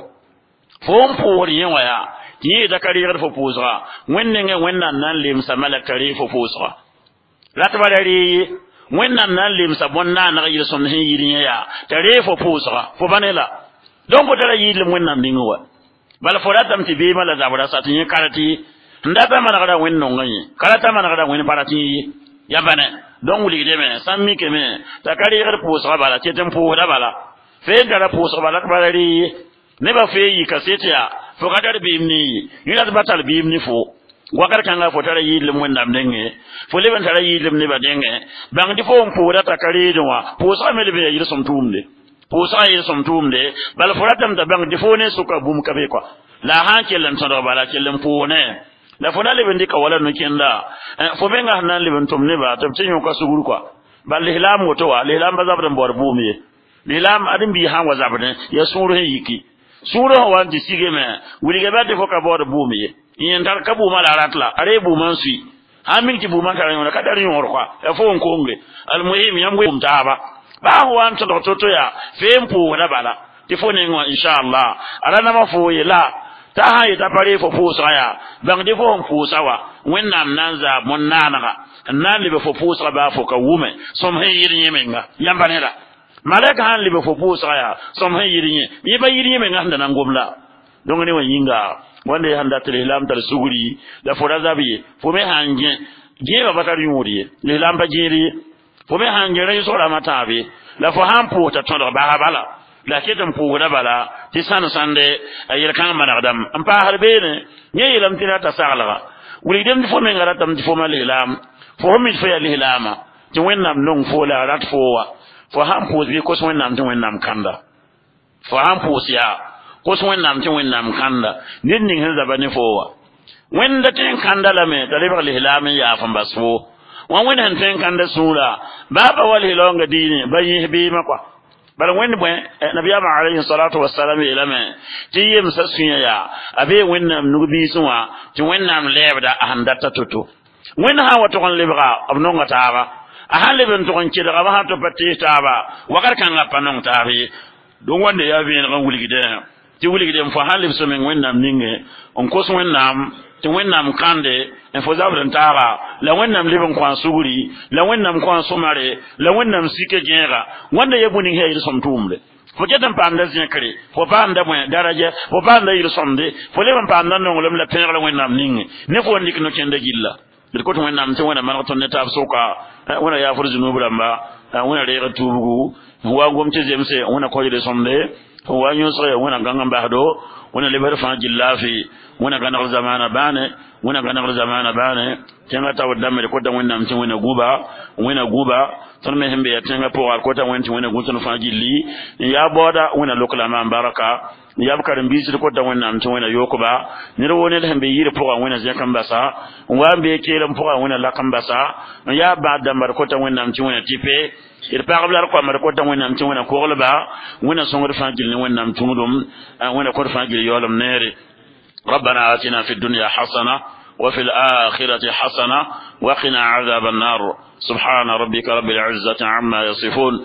fo po yin waya ti da kari gar fo pozra wenne nge wennan nan lim sa malakari fo pozra la ta badari wennan nan lim sa bonna na yir son hin yirin ya tare fo pozra fo banela don ko tara yilim wennan dinwa bala foratam ti be mala zabara satin karati ndata mana kada wenno ngani karata mana kada wen parati yabane don wuli de me sammi ke me takari gar posa bala cetem po da bala fe gara posa bala balari ne ba fe yi kasete ya fo kadar be imni ila batal be imni fo wakar kanga fo tara yilim wendam denge fo leben tara yilim ne ba denge bang di fo po da takari do wa posa me be yir som tumde posa yi som tumde bal foratam da bang difone suka bum kabe kwa la han kelen to bala kelen pone la fona le bendi ka wala no kenda fo benga hanan le bentum ne ba tab tinyo ka sugur kwa bal lihlam woto wa lihlam bazabran bor bumi lihlam adin bi han wazabne ya suru yiki suru wa di sige me wuli ga bade fo ka bor bumi yin dar ka bu mala ratla are bu mansi amin ki bu man ka yon ka dar yon kwa e fo on kongle al muhim yam gum taba ba wan to to to ya fempo na bala tifone ngwa inshallah ala na mafo yela ta haye ta pare fo fo saya bang de fo fo sawa wennam nanza mon nanaga nan libe fo fo sa ba fo ka wume som he yiri yemenga yambanela malaka han libe fo fo saya som he yiri nye yi ba yiri yemenga handa nan gomla don ne wanyinga wanda ya handa tele lam tar suguri da fo razabi fo me hanje je ba bakari yuri le lam ba jiri fo me hangere so la matabe la fo hampo ta tondo ba bala la ketam po da bala ti san sande ayir kan manadam am pa harbe ne nyi lam tina ta sagala wuri dem fo me ngara tam fo mal hilam fo mi fo ya hilama ti wennam non fo la rat fo wa fo hampo bi ko so wennam ti wennam kanda fo hampo sia ko so wennam ti wennam kanda nin nin hen zabane fo wa wenda tin kanda la me talibar hilama ya fa baso wan wen han ten kanda sura baba wal hilonga dini bayi bi makwa bala wen bo nabiyama alayhi salatu wassalam ilama tiyem sasunya ya abe wennam nubi sunwa ti wennam lebda ahandata tutu wen ha wato kon lebra abnonga taaba ahan leben to kon kida ba ha to patti taaba wakar kan la panon taabi don wanda ya bi en wulgide ti wulgide fo han lebso men wennam ninge on ko so wennam ti wennam kande en fo zabran tara la wennam liban kwan suguri la wennam kwan somare la wennam sike jera wanda yebuni he ir somtumle fo jetam panda zinkri fo panda mo daraja fo panda ir somde fo leban panda non lem la pere la wennam ningi ne fo ndik no kende gilla bir ko to wennam ti wona man to neta soka wona ya furzu no bramba wona re tubugu wa gomte jemse wona ko de somde wa nyosre wona gangam bahdo wona lebar fa jillafi wona ganar zamana bane wona ganar zamana bane tenga taw dambe ko da wonna mtin wona guba wona guba ton me hembe ya tenga po ko ta wonti wona gutun fa jilli ya boda wona lokala ma baraka ya bukar mbisi ko da wonna mtin wona yokuba ni ro wona hembe yire po wona zakan basa wa be kelam po wona lakan basa ya ba dambar ko ta wonna mtin wona tipe ir pagablar ko mar ko ta wonna mtin wona ko golba wona songor fa jilli wonna mtin dum wona ko fa jilli yolam nere ربنا آتنا في الدنيا حسنة وفي الآخرة حسنة وقنا عذاب النار سبحان ربك رب العزة عما يصفون